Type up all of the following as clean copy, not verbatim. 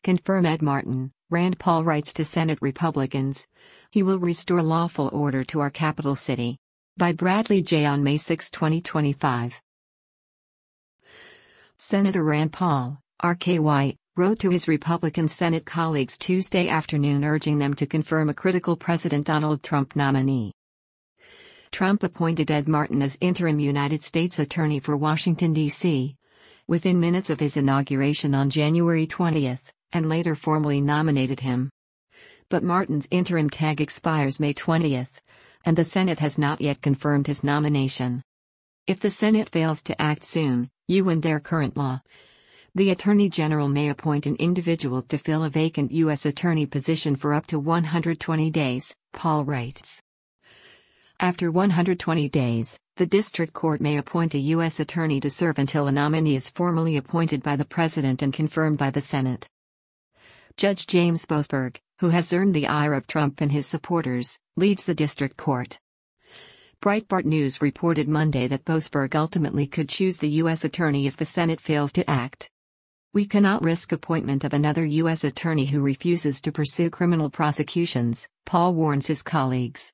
Confirm Ed Martin, Rand Paul writes to Senate Republicans. He will restore lawful order to our capital city. By Bradley J. on May 6, 2025. Senator Rand Paul, RKY, wrote to his Republican Senate colleagues Tuesday afternoon urging them to confirm a critical President Donald Trump nominee. Trump appointed Ed Martin as interim United States Attorney for Washington, D.C., within minutes of his inauguration on January 20, and later formally nominated him. But Martin's interim tag expires May 20, and the Senate has not yet confirmed his nomination. If the Senate fails to act soon, under current law, the Attorney General may appoint an individual to fill a vacant U.S. Attorney position for up to 120 days, Paul writes. After 120 days, the District Court may appoint a U.S. Attorney to serve until a nominee is formally appointed by the President and confirmed by the Senate. Judge James Boasberg, who has earned the ire of Trump and his supporters, leads the District Court. Breitbart News reported Monday that Boasberg ultimately could choose the U.S. Attorney if the Senate fails to act. We cannot risk appointment of another U.S. Attorney who refuses to pursue criminal prosecutions, Paul warns his colleagues.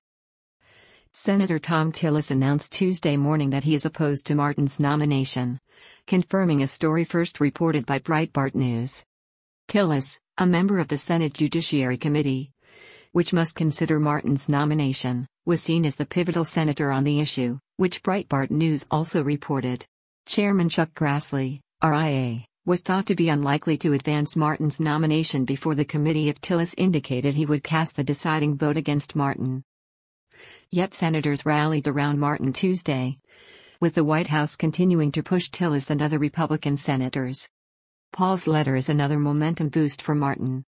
Senator Thom Tillis announced Tuesday morning that he is opposed to Martin's nomination, confirming a story first reported by Breitbart News. Tillis, a member of the Senate Judiciary Committee, which must consider Martin's nomination, was seen as the pivotal senator on the issue, which Breitbart News also reported. Chairman Chuck Grassley, RIA, was thought to be unlikely to advance Martin's nomination before the committee if Tillis indicated he would cast the deciding vote against Martin. Yet senators rallied around Martin Tuesday, with the White House continuing to push Tillis and other Republican senators. Paul's letter is another momentum boost for Martin.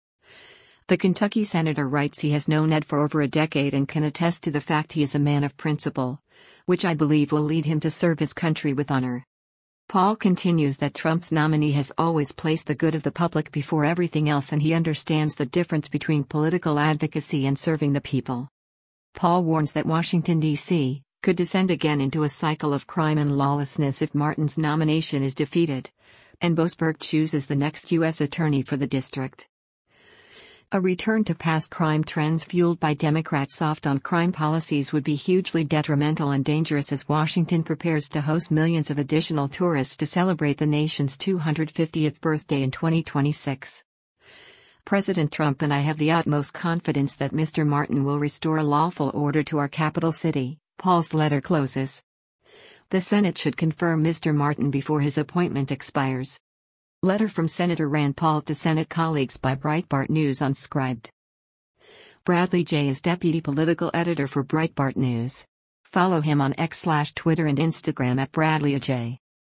The Kentucky senator writes he has known Ed for over a decade and can attest to the fact he is a man of principle, which I believe will lead him to serve his country with honor. Paul continues that Trump's nominee has always placed the good of the public before everything else and he understands the difference between political advocacy and serving the people. Paul warns that Washington, D.C., could descend again into a cycle of crime and lawlessness if Martin's nomination is defeated, and Boasberg chooses the next U.S. Attorney for the district. A return to past crime trends fueled by Democrats' soft-on-crime policies would be hugely detrimental and dangerous as Washington prepares to host millions of additional tourists to celebrate the nation's 250th birthday in 2026. President Trump and I have the utmost confidence that Mr. Martin will restore a lawful order to our capital city, Paul's letter closes. The Senate should confirm Mr. Martin before his appointment expires. Letter from Senator Rand Paul to Senate colleagues by Breitbart News unscribed. Bradley J. is Deputy Political Editor for Breitbart News. Follow him on X/Twitter and Instagram at Bradley J.